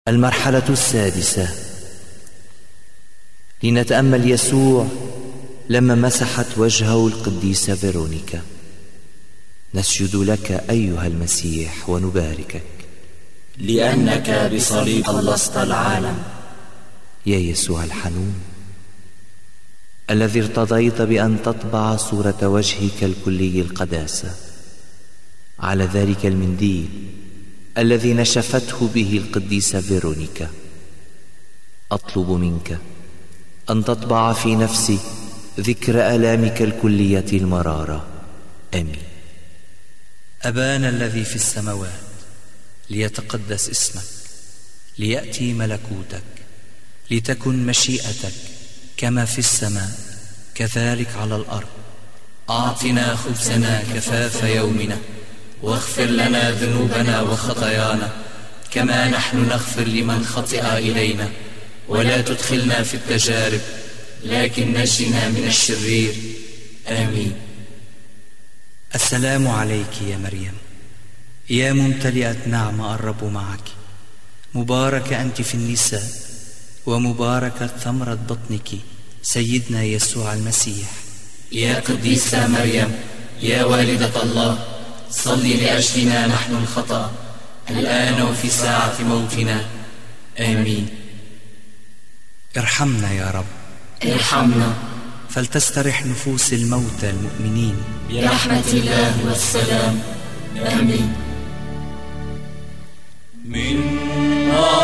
المرحلة السادسة. لنتأمل يسوع لما مسحت وجهه القديسة فيرونيكا. نسجد لك أيها المسيح ونباركك لأنك بصليب خلصت العالم. يا يسوع الحنون الذي ارتضيت بأن تطبع صورة وجهك الكلي القداسة على ذلك المنديل الذي نشفته به القديسة فيرونيكا، أطلب منك أن تطبع في نفسي ذكر آلامك الكلية المرارة. آمين. أبانا الذي في السماوات، ليتقدس اسمك، ليأتي ملكوتك، لتكن مشيئتك كما في السماء كذلك على الأرض. أعطنا خبزنا كفاف يومنا، واغفر لنا ذنوبنا وخطايانا كما نحن نغفر لمن خطئ إلينا، ولا تدخلنا في التجارب لكن نجنا من الشرير. آمين. السلام عليك يا مريم، يا ممتلئة نعمة، الرب معك، مباركة أنت في النساء، ومباركة ثمرة بطنك سيدنا يسوع المسيح. يا قديسة مريم، يا والدة الله، صلي لأجلنا نحن الخطأ الآن وفي ساعة موتنا. آمين. ارحمنا يا رب، ارحمنا. فلتسترح نفوس الموتى المؤمنين برحمة الله والسلام. آمين. من